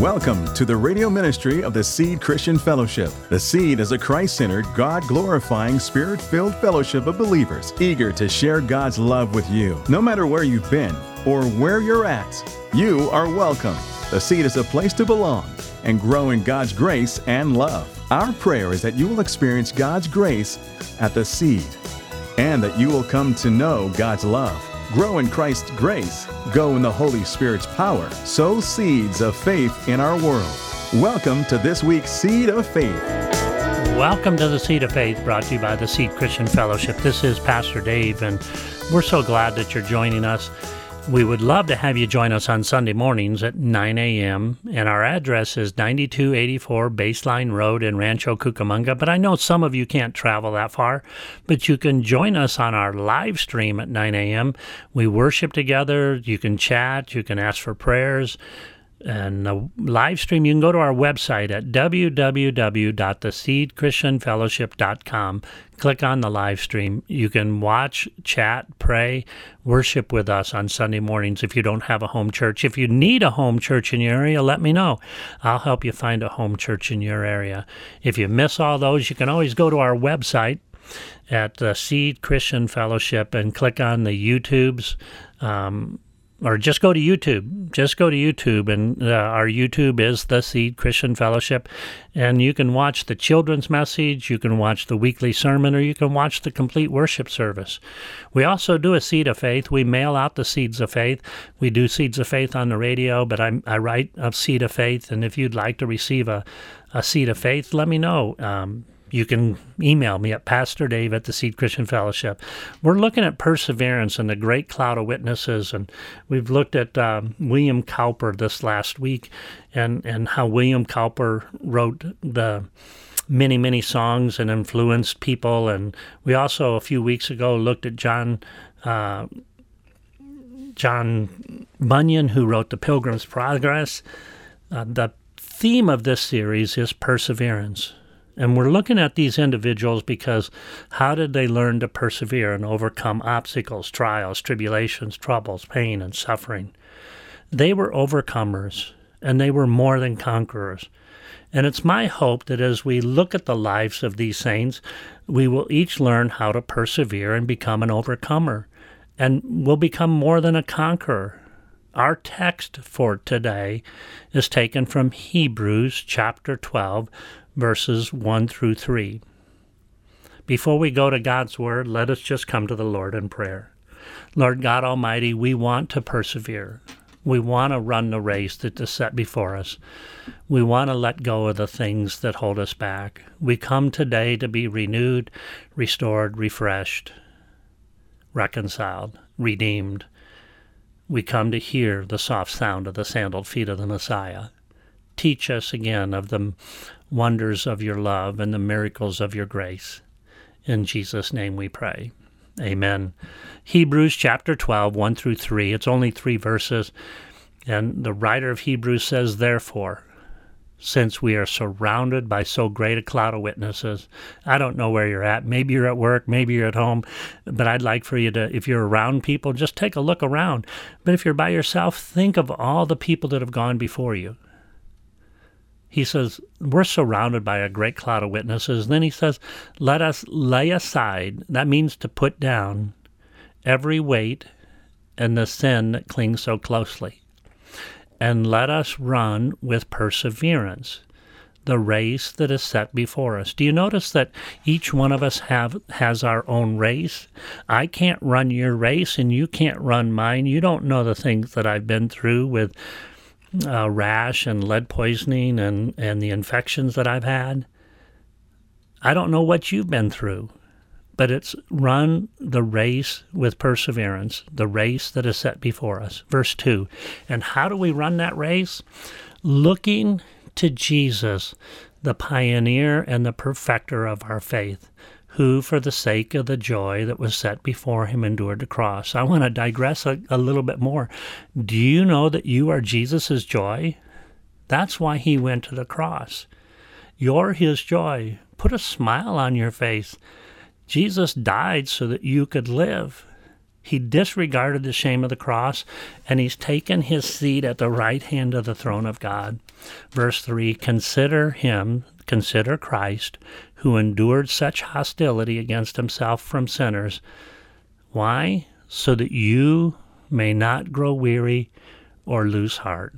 Welcome to the radio ministry of the Seed Christian Fellowship. The Seed is a Christ-centered, God-glorifying, Spirit-filled fellowship of believers eager to share God's love with you. No matter where you've been or where you're at, you are welcome. The Seed is a place to belong and grow in God's grace and love. Our prayer is that you will experience God's grace at the Seed and that you will come to know God's love. Grow in Christ's grace, go in the Holy Spirit's power, sow seeds of faith in our world. Welcome to this week's Seed of Faith. Welcome to the Seed of Faith, brought to you by the Seed Christian Fellowship. This is Pastor Dave, and we're so glad that you're joining us. We would love to have you join us on Sunday mornings at 9 a.m., and our address is 9284 Baseline Road in Rancho Cucamonga, but I know some of you can't travel that far, but you can join us on our live stream at 9 a.m. We worship together, you can chat, you can ask for prayers, and the live stream, you can go to our website at www.theseedchristianfellowship.com. Click on the live stream. You can watch, chat, pray, worship with us on Sunday mornings if you don't have a home church. If you need a home church in your area, let me know. I'll help you find a home church in your area. If you miss all those, you can always go to our website at the Seed Christian Fellowship and click on the YouTubes. Or just go to YouTube. Just go to YouTube, and our YouTube is the Seed Christian Fellowship. And you can watch the children's message, you can watch the weekly sermon, or you can watch the complete worship service. We also do a Seed of Faith. We mail out the Seeds of Faith. We do Seeds of Faith on the radio, but I write a Seed of Faith, and if you'd like to receive a Seed of Faith, let me know. You can email me at PastorDave at the Seed Christian Fellowship. We're looking at perseverance and the great cloud of witnesses, and we've looked at William Cowper this last week and how William Cowper wrote the many, many songs and influenced people. And we also, a few weeks ago, looked at John Bunyan, who wrote The Pilgrim's Progress. The theme of this series is perseverance. And we're looking at these individuals because how did they learn to persevere and overcome obstacles, trials, tribulations, troubles, pain, and suffering? They were overcomers, and they were more than conquerors. And it's my hope that as we look at the lives of these saints, we will each learn how to persevere and become an overcomer, and we'll become more than a conqueror. Our text for today is taken from Hebrews chapter 12, verses 1 through 3. Before we go to God's Word, let us just come to the Lord in prayer. Lord God Almighty, we want to persevere. We want to run the race that is set before us. We want to let go of the things that hold us back. We come today to be renewed, restored, refreshed, reconciled, redeemed. We come to hear the soft sound of the sandaled feet of the Messiah. Teach us again of the wonders of your love and the miracles of your grace. In Jesus' name we pray. Amen. Hebrews chapter 12, 1 through 3. It's only 3 verses. And the writer of Hebrews says, "Therefore, since we are surrounded by so great a cloud of witnesses," I don't know where you're at. Maybe you're at work, maybe you're at home, but I'd like for you to, if you're around people, just take a look around. But if you're by yourself, think of all the people that have gone before you. He says, we're surrounded by a great cloud of witnesses. Then he says, let us lay aside, that means to put down, every weight and the sin that clings so closely. And let us run with perseverance the race that is set before us. Do you notice that each one of us has our own race? I can't run your race and you can't run mine. You don't know the things that I've been through with rash and lead poisoning and the infections that I've had. I don't know what you've been through, but it's run the race with perseverance, the race that is set before us. Verse 2, and how do we run that race? Looking to Jesus, the pioneer and the perfecter of our faith, who, for the sake of the joy that was set before him, endured the cross. I want to digress a little bit more. Do you know that you are Jesus' joy? That's why he went to the cross. You're his joy. Put a smile on your face. Jesus died so that you could live. He disregarded the shame of the cross, and he's taken his seat at the right hand of the throne of God. Verse 3, consider Christ, who endured such hostility against himself from sinners. Why? So that you may not grow weary or lose heart.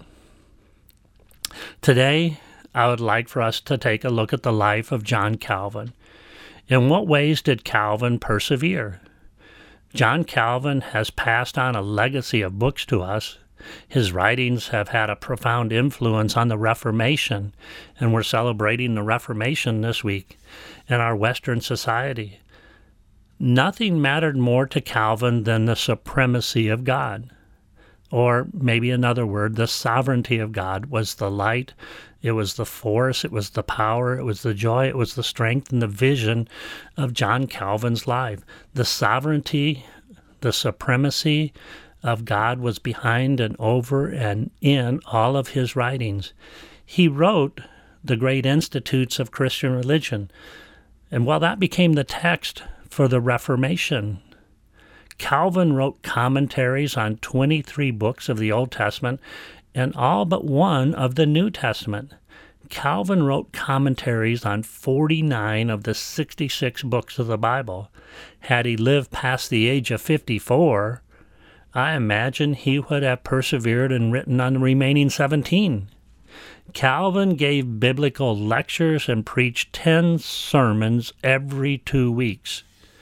Today, I would like for us to take a look at the life of John Calvin. In what ways did Calvin persevere? John Calvin has passed on a legacy of books to us. His writings have had a profound influence on the Reformation, and we're celebrating the Reformation this week in our Western society. Nothing mattered more to Calvin than the supremacy of God. Or maybe another word, the sovereignty of God was the light, it was the force, it was the power, it was the joy, it was the strength and the vision of John Calvin's life. The sovereignty, the supremacy of God was behind and over and in all of his writings. He wrote the great institutes of Christian religion, and while that became the text for the Reformation, Calvin wrote commentaries on 23 books of the Old Testament and all but one of the New Testament. Calvin wrote commentaries on 49 of the 66 books of the Bible. Had he lived past the age of 54, I imagine he would have persevered and written on the remaining 17. Calvin gave biblical lectures and preached 10 sermons every 2 weeks.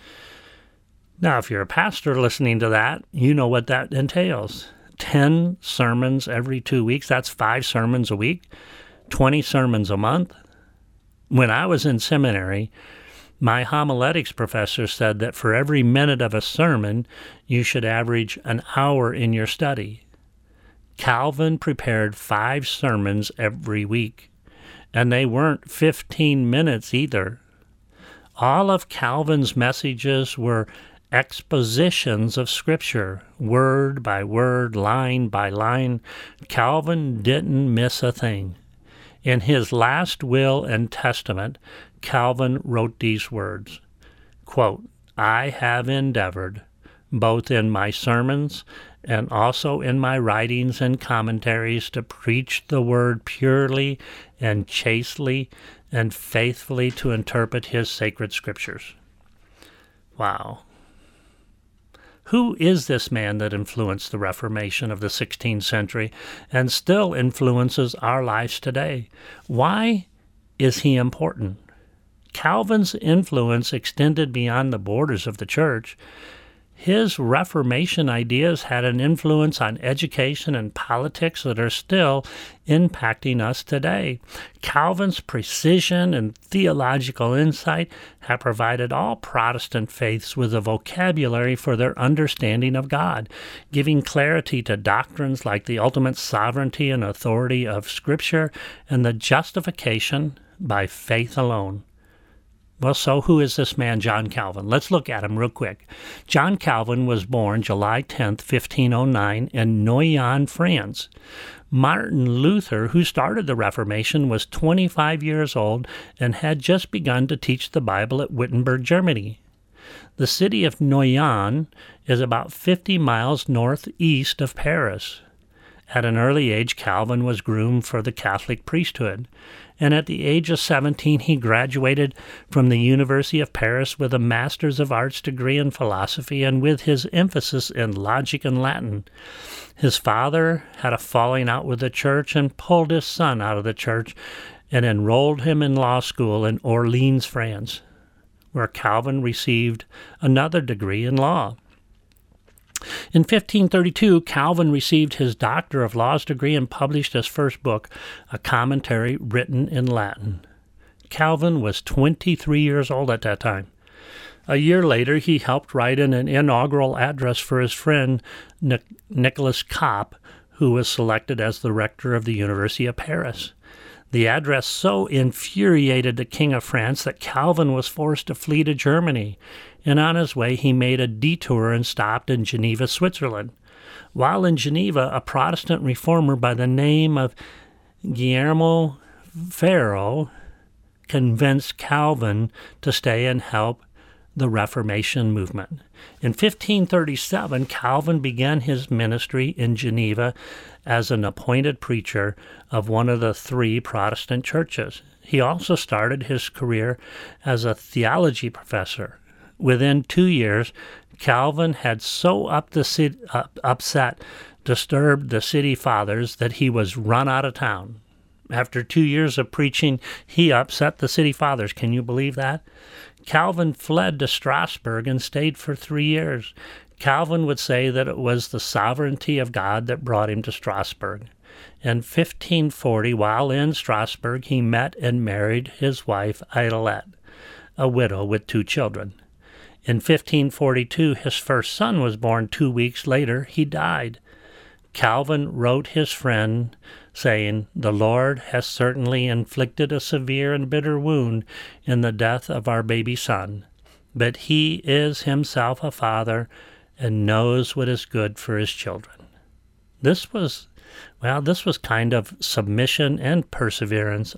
Now, if you're a pastor listening to that, you know what that entails. 10 sermons every 2 weeks, that's 5 sermons a week, 20 sermons a month. When I was in seminary, my homiletics professor said that for every minute of a sermon, you should average an hour in your study. Calvin prepared 5 sermons every week, and they weren't 15 minutes either. All of Calvin's messages were expositions of Scripture, word by word, line by line. Calvin didn't miss a thing. In his last will and testament, Calvin wrote these words, quote, I have endeavored, both in my sermons and also in my writings and commentaries, to preach the word purely and chastely and faithfully to interpret his sacred Scriptures. Wow. Who is this man that influenced the Reformation of the 16th century and still influences our lives today? Why is he important? Calvin's influence extended beyond the borders of the church. His Reformation ideas had an influence on education and politics that are still impacting us today. Calvin's precision and theological insight have provided all Protestant faiths with a vocabulary for their understanding of God, giving clarity to doctrines like the ultimate sovereignty and authority of Scripture and the justification by faith alone. Well, so who is this man, John Calvin? Let's look at him real quick. John Calvin was born July 10th, 1509 in Noyon, France. Martin Luther, who started the Reformation, was 25 years old and had just begun to teach the Bible at Wittenberg, Germany. The city of Noyon is about 50 miles northeast of Paris. At an early age, Calvin was groomed for the Catholic priesthood, and at the age of 17, he graduated from the University of Paris with a Master's of Arts degree in philosophy and with his emphasis in logic and Latin. His father had a falling out with the church and pulled his son out of the church and enrolled him in law school in Orleans, France, where Calvin received another degree in law. In 1532, Calvin received his Doctor of Laws degree and published his first book, a commentary written in Latin. Calvin was 23 years old at that time. A year later, he helped write an inaugural address for his friend Nicolas Cop, who was selected as the rector of the University of Paris. The address so infuriated the King of France that Calvin was forced to flee to Germany, and on his way he made a detour and stopped in Geneva, Switzerland. While in Geneva, a Protestant reformer by the name of Guillermo Ferro convinced Calvin to stay and help the Reformation movement. In 1537, Calvin began his ministry in Geneva as an appointed preacher of one of the three Protestant churches. He also started his career as a theology professor. Within 2 years, Calvin had so disturbed the city fathers that he was run out of town. After 2 years of preaching, he upset the city fathers. Can you believe that? Calvin fled to Strasbourg and stayed for 3 years. Calvin would say that it was the sovereignty of God that brought him to Strasbourg. In 1540, while in Strasbourg, he met and married his wife Idelette, a widow with 2 children. In 1542, his first son was born. 2 weeks later, he died. Calvin wrote his friend, saying, "The Lord has certainly inflicted a severe and bitter wound in the death of our baby son, but he is himself a father and knows what is good for his children." This was kind of submission and perseverance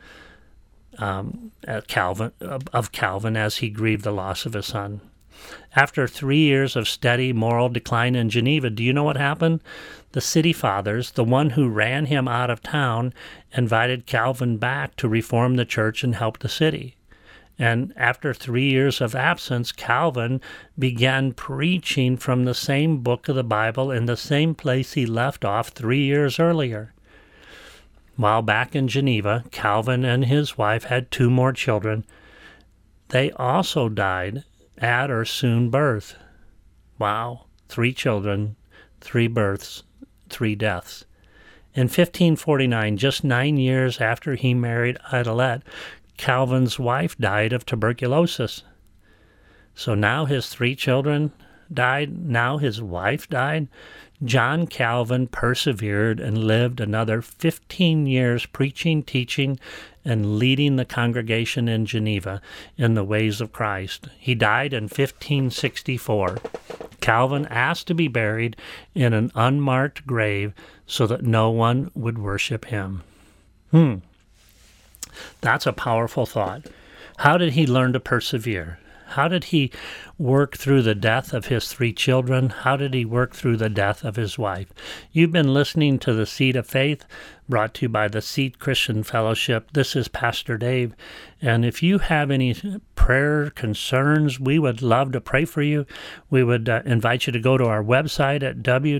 of Calvin as he grieved the loss of his son. After 3 years of steady moral decline in Geneva, do you know what happened? The city fathers, the one who ran him out of town, invited Calvin back to reform the church and help the city. And after 3 years of absence, Calvin began preaching from the same book of the Bible in the same place he left off 3 years earlier. While back in Geneva, Calvin and his wife had 2 more children. They also died at or soon birth. Wow, 3 children, 3 births, 3 deaths. In 1549, just 9 years after he married Idelette, Calvin's wife died of tuberculosis. So now his 3 children died, now his wife died. John Calvin persevered and lived another 15 years preaching, teaching, and leading the congregation in Geneva in the ways of Christ. He died in 1564. Calvin asked to be buried in an unmarked grave so that no one would worship him. That's a powerful thought. How did he learn to persevere? How did he work through the death of his 3 children? How did he work through the death of his wife? You've been listening to The Seed of Faith, brought to you by the Seed Christian Fellowship. This is Pastor Dave, and if you have any prayer concerns, we would love to pray for you. We would invite you to go to our website at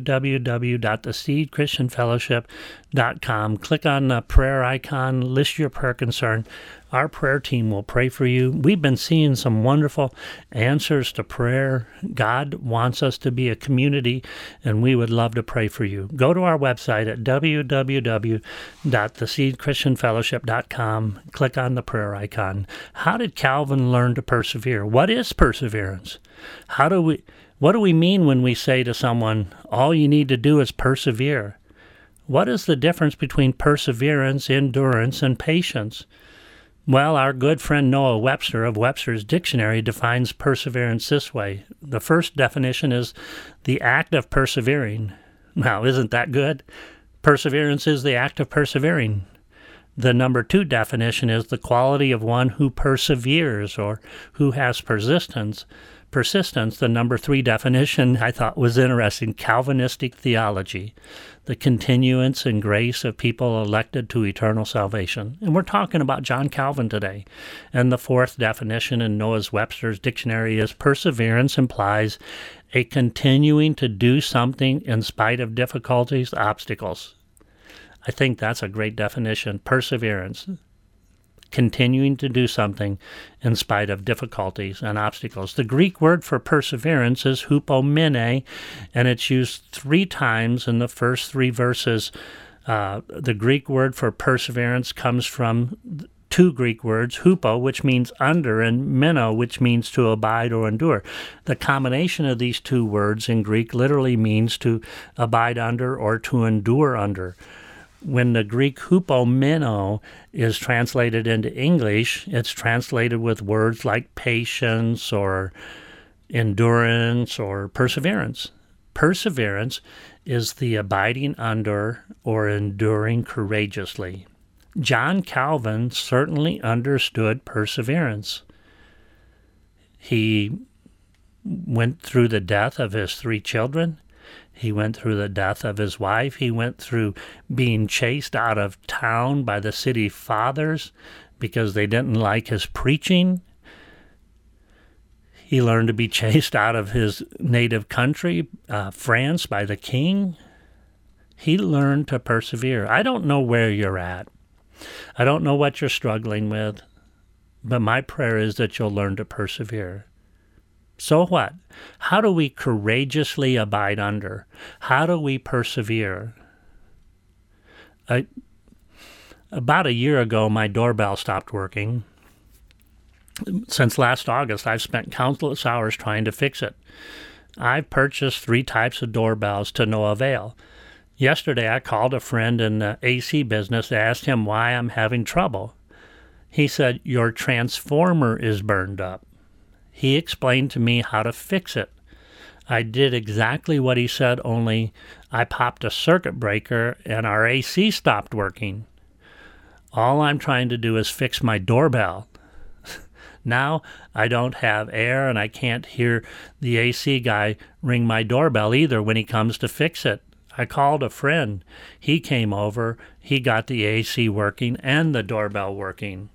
www.theseedchristianfellowship.com. Click on the prayer icon, list your prayer concern. Our prayer team will pray for you. We've been seeing some wonderful answers to prayer. God wants us to be a community, and we would love to pray for you. Go to our website at www.theseedchristianfellowship.com. Click on the prayer icon. How did Calvin learn to persevere? What is perseverance? What do we mean when we say to someone, all you need to do is persevere? What is the difference between perseverance, endurance, and patience? Well, our good friend Noah Webster of Webster's Dictionary defines perseverance this way. The first definition is the act of persevering. Now, isn't that good? Perseverance is the act of persevering. The number 2 definition is the quality of one who perseveres or who has persistence. The number 3 definition I thought was interesting, Calvinistic theology, the continuance and grace of people elected to eternal salvation. And we're talking about John Calvin today. And the 4th definition in Noah Webster's Dictionary is perseverance implies a continuing to do something in spite of difficulties, obstacles. I think that's a great definition, perseverance. Continuing to do something in spite of difficulties and obstacles. The Greek word for perseverance is hupomene, and it's used 3 times in the first 3 verses. The Greek word for perseverance comes from 2 Greek words, hupo, which means under, and meno, which means to abide or endure. The combination of these 2 words in Greek literally means to abide under or to endure under. When the Greek hupomeno is translated into English, it's translated with words like patience or endurance or perseverance. Perseverance is the abiding under or enduring courageously. John Calvin certainly understood perseverance. He went through the death of his 3 children. He went through the death of his wife. He went through being chased out of town by the city fathers because they didn't like his preaching. He learned to be chased out of his native country, France, by the king. He learned to persevere. I don't know where you're at. I don't know what you're struggling with, but my prayer is that you'll learn to persevere. So what? How do we courageously abide under? How do we persevere? About a year ago, my doorbell stopped working. Since last August, I've spent countless hours trying to fix it. I've purchased 3 types of doorbells to no avail. Yesterday, I called a friend in the AC business and asked him why I'm having trouble. He said, "Your transformer is burned up." He explained to me how to fix it. I did exactly what he said, only I popped a circuit breaker and our AC stopped working. All I'm trying to do is fix my doorbell. Now I don't have air and I can't hear the AC guy ring my doorbell either when he comes to fix it. I called a friend. He came over. He got the AC working and the doorbell working.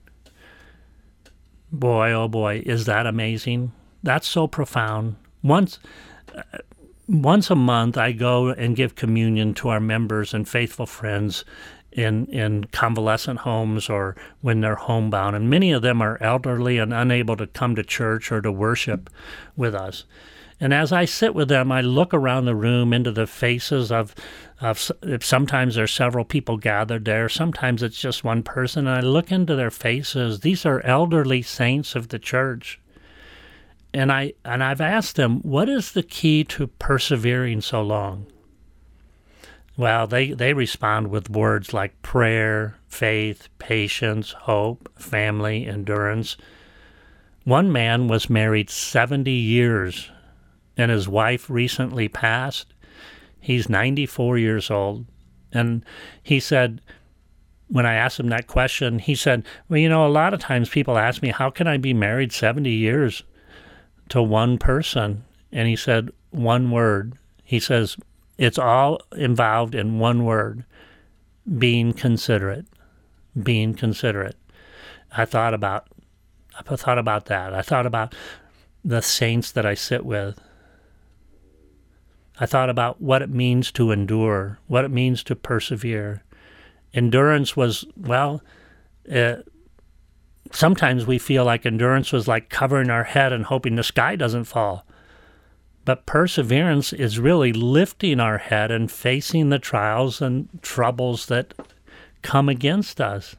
Boy, oh boy, is that amazing? That's so profound. Once a month, I go and give communion to our members and faithful friends in convalescent homes or when they're homebound. And many of them are elderly and unable to come to church or to worship with us. And as I sit with them, I look around the room into the faces of sometimes there's several people gathered there. Sometimes it's just one person. And I look into their faces. These are elderly saints of the church. And I've asked them, what is the key to persevering so long? Well, they respond with words like prayer, faith, patience, hope, family, endurance. One man was married 70 years, and his wife recently passed. He's 94 years old. And he said, when I asked him that question, he said, well, a lot of times people ask me, how can I be married 70 years to one person? And he said, one word. He says, it's all involved in one word, being considerate. Being considerate. I thought about that. I thought about the saints that I sit with. I thought about what it means to endure, what it means to persevere. Endurance was, sometimes we feel like endurance was like covering our head and hoping the sky doesn't fall. But perseverance is really lifting our head and facing the trials and troubles that come against us.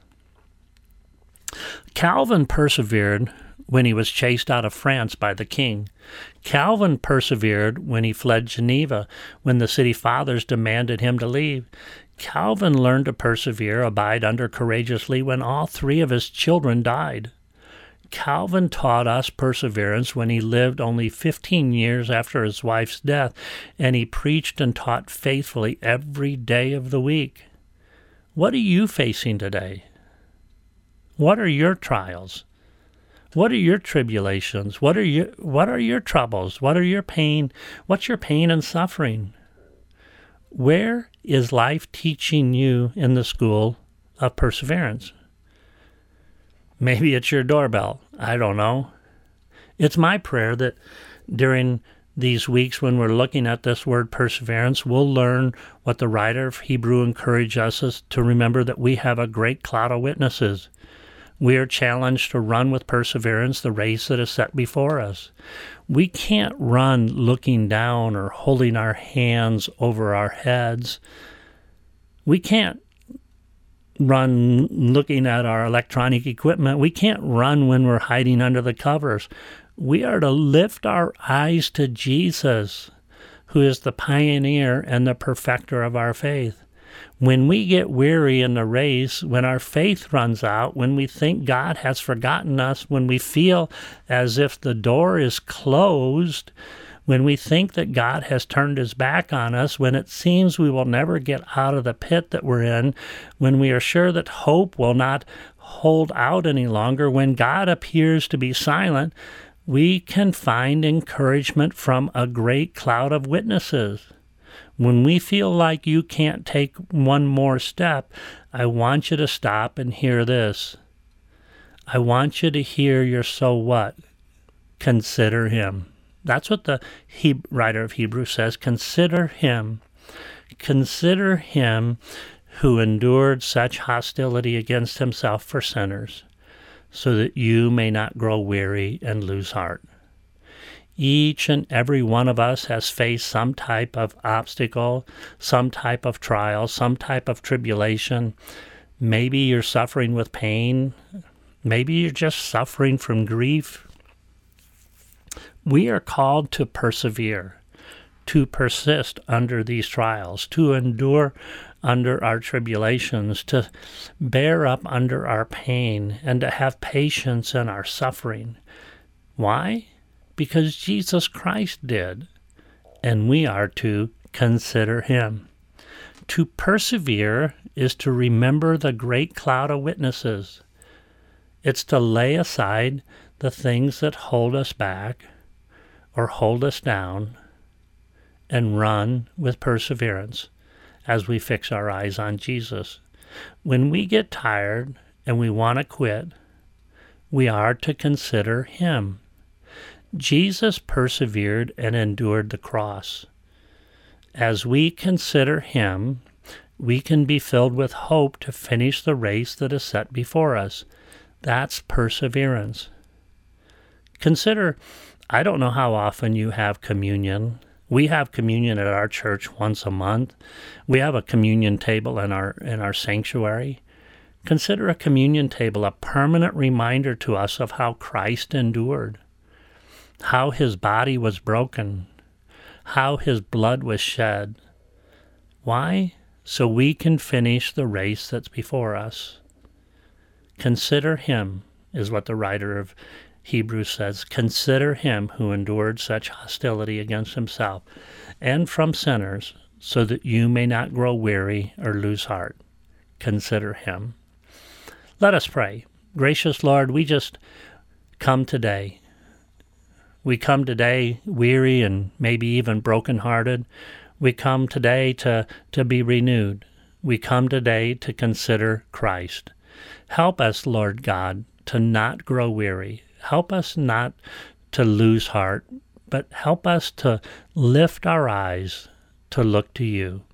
Calvin persevered when he was chased out of France by the king. Calvin persevered when he fled Geneva, when the city fathers demanded him to leave. Calvin learned to persevere, abide under courageously when all 3 of his children died. Calvin taught us perseverance when he lived only 15 years after his wife's death, and he preached and taught faithfully every day of the week. What are you facing today? What are your trials? What are your tribulations? What are your troubles? What are your pain? What's your pain and suffering? Where is life teaching you in the school of perseverance? Maybe it's your doorbell. I don't know. It's my prayer that during these weeks when we're looking at this word perseverance, we'll learn what the writer of Hebrew encouraged us to remember, that we have a great cloud of witnesses. We are challenged to run with perseverance the race that is set before us. We can't run looking down or holding our hands over our heads. We can't run looking at our electronic equipment. We can't run when we're hiding under the covers. We are to lift our eyes to Jesus, who is the pioneer and the perfecter of our faith. When we get weary in the race, when our faith runs out, when we think God has forgotten us, when we feel as if the door is closed, when we think that God has turned his back on us, when it seems we will never get out of the pit that we're in, when we are sure that hope will not hold out any longer, when God appears to be silent, We can find encouragement from a great cloud of witnesses. When we feel like you can't take one more step, I want you to stop and hear this. I want you to hear your so what? Consider him. That's what the writer of Hebrews says. Consider him. Consider him who endured such hostility against himself for sinners, so that you may not grow weary and lose heart. Each and every one of us has faced some type of obstacle, some type of trial, some type of tribulation. Maybe you're suffering with pain. Maybe you're just suffering from grief. We are called to persevere, to persist under these trials, to endure under our tribulations, to bear up under our pain, and to have patience in our suffering. Why? Because Jesus Christ did, and we are to consider him. To persevere is to remember the great cloud of witnesses. It's to lay aside the things that hold us back or hold us down and run with perseverance as we fix our eyes on Jesus. When we get tired and we want to quit, we are to consider him. Jesus persevered and endured the cross. As we consider him, we can be filled with hope to finish the race that is set before us. That's perseverance. Consider, I don't know how often you have communion. We have communion at our church once a month. We have a communion table in our sanctuary. Consider a communion table a permanent reminder to us of how Christ endured, how his body was broken, how his blood was shed. Why? So we can finish the race that's before us. Consider him, is what the writer of Hebrews says. Consider him who endured such hostility against himself and from sinners, so that you may not grow weary or lose heart. Consider him. Let us pray. Gracious Lord, we just come today. We come today weary and maybe even brokenhearted. We come today to be renewed. We come today to consider Christ. Help us, Lord God, to not grow weary. Help us not to lose heart, but help us to lift our eyes to look to you,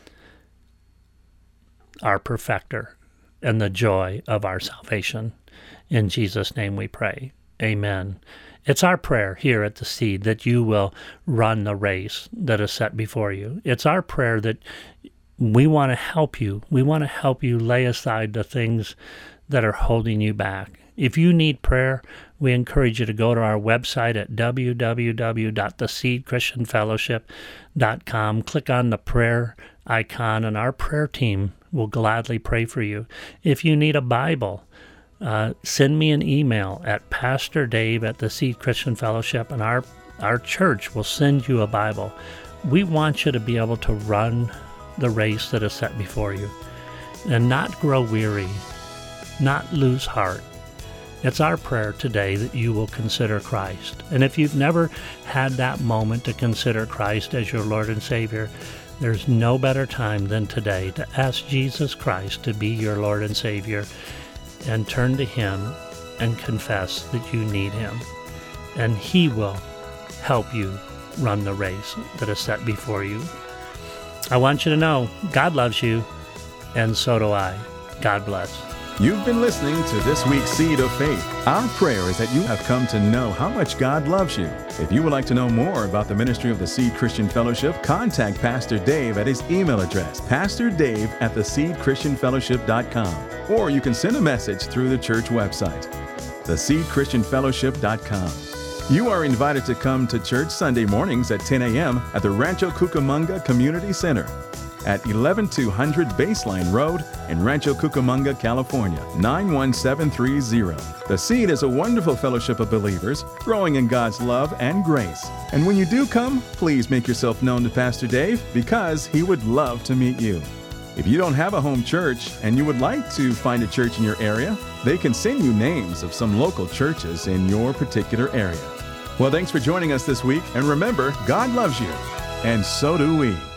our perfecter, and the joy of our salvation. In Jesus' name we pray. Amen. It's our prayer here at The Seed that you will run the race that is set before you. It's our prayer that we want to help you. We want to help you lay aside the things that are holding you back. If you need prayer, we encourage you to go to our website at www.theseedchristianfellowship.com. Click on the prayer icon, and our prayer team will gladly pray for you. If you need a Bible, send me an email at pastordave@The Seed Fellowship, and our church will send you a Bible. We want you to be able to run the race that is set before you and not grow weary, not lose heart. It's our prayer today that you will consider Christ. And if you've never had that moment to consider Christ as your Lord and Savior, there's no better time than today to ask Jesus Christ to be your Lord and Savior and turn to him and confess that you need him. And he will help you run the race that is set before you. I want you to know God loves you, and so do I. God bless. You've been listening to this week's Seed of Faith. Our prayer is that you have come to know how much God loves you. If you would like to know more about the ministry of the Seed Christian Fellowship, contact Pastor Dave at his email address, pastordave@theseedchristianfellowship.com, or you can send a message through the church website, theseedchristianfellowship.com. You are invited to come to church Sunday mornings at 10 a.m. at the Rancho Cucamonga Community Center at 11200 Baseline Road in Rancho Cucamonga, California, 91730. The Seed is a wonderful fellowship of believers growing in God's love and grace. And when you do come, please make yourself known to Pastor Dave, because he would love to meet you. If you don't have a home church and you would like to find a church in your area, they can send you names of some local churches in your particular area. Well, thanks for joining us this week. And remember, God loves you, and so do we.